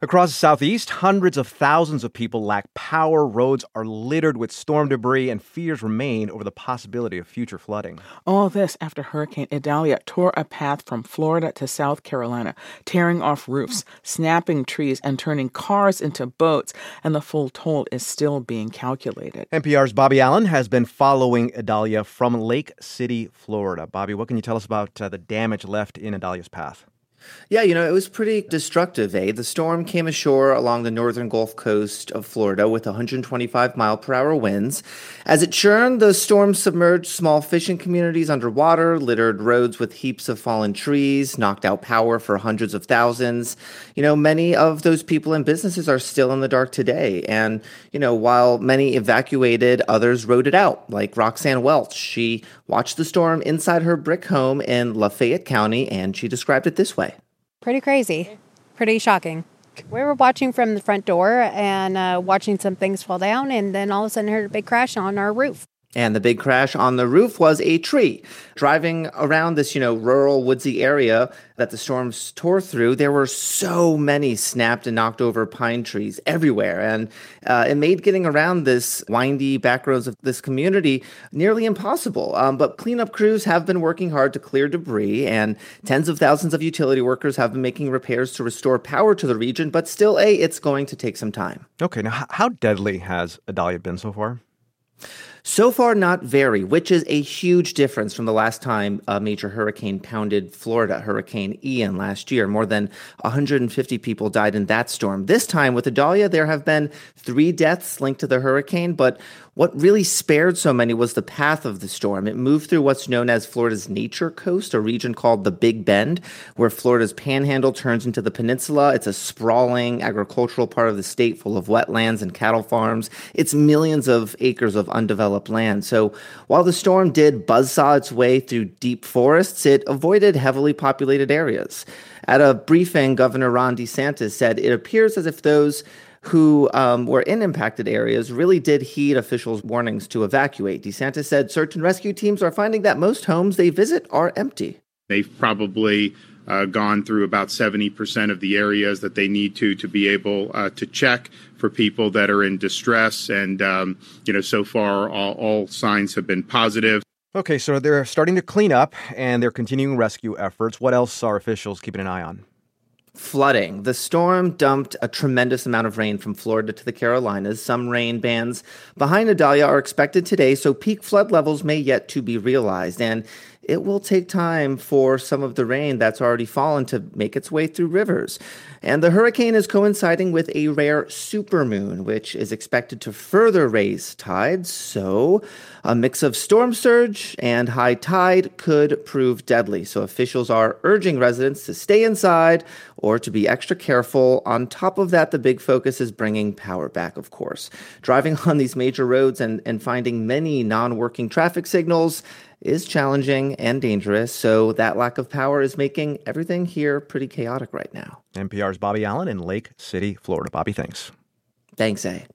Across the Southeast, hundreds of thousands of people lack power, roads are littered with storm debris, and fears remain over the possibility of future flooding. All this after Hurricane Idalia tore a path from Florida to South Carolina, tearing off roofs, snapping trees, and turning cars into boats, and the full toll is still being calculated. NPR's Bobby Allen has been following Idalia from Lake City, Florida. Bobby, what can you tell us about the damage left in Idalia's path? Yeah, it was pretty destructive, eh? The storm came ashore along the northern Gulf Coast of Florida with 125-mile-per-hour winds. As it churned, the storm submerged small fishing communities underwater, littered roads with heaps of fallen trees, knocked out power for hundreds of thousands. Many of those people and businesses are still in the dark today. And, while many evacuated, others rode it out, like Roxanne Welch. She watched the storm inside her brick home in Lafayette County, and she described it this way. Pretty crazy. Pretty shocking. We were watching from the front door and watching some things fall down, and then all of a sudden heard a big crash on our roof. And the big crash on the roof was a tree. Driving around this, rural woodsy area that the storms tore through, there were so many snapped and knocked over pine trees everywhere. And it made getting around this windy back roads of this community nearly impossible. But cleanup crews have been working hard to clear debris, and tens of thousands of utility workers have been making repairs to restore power to the region. But still, it's going to take some time. Okay, now how deadly has Idalia been so far? So far, not very, which is a huge difference from the last time a major hurricane pounded Florida, Hurricane Ian last year. More than 150 people died in that storm. This time with Idalia, there have been 3 deaths linked to the hurricane, but what really spared so many was the path of the storm. It moved through what's known as Florida's Nature Coast, a region called the Big Bend, where Florida's panhandle turns into the peninsula. It's a sprawling agricultural part of the state full of wetlands and cattle farms. It's millions of acres of undeveloped land. So while the storm did buzzsaw its way through deep forests, it avoided heavily populated areas. At a briefing, Governor Ron DeSantis said it appears as if those who were in impacted areas really did heed officials' warnings to evacuate. DeSantis said search and rescue teams are finding that most homes they visit are empty. They've probably gone through about 70% of the areas that they need to be able to check for people that are in distress. And, so far, all signs have been positive. Okay, so they're starting to clean up and they're continuing rescue efforts. What else are officials keeping an eye on? Flooding. The storm dumped a tremendous amount of rain from Florida to the Carolinas. Some rain bands behind Idalia are expected today, so peak flood levels may yet to be realized. And it will take time for some of the rain that's already fallen to make its way through rivers. And the hurricane is coinciding with a rare supermoon, which is expected to further raise tides. So a mix of storm surge and high tide could prove deadly. So officials are urging residents to stay inside or to be extra careful. On top of that, the big focus is bringing power back, of course. Driving on these major roads and finding many non-working traffic signals is challenging and dangerous, so that lack of power is making everything here pretty chaotic right now. NPR's Bobby Allen in Lake City, Florida. Bobby, thanks. Thanks, A.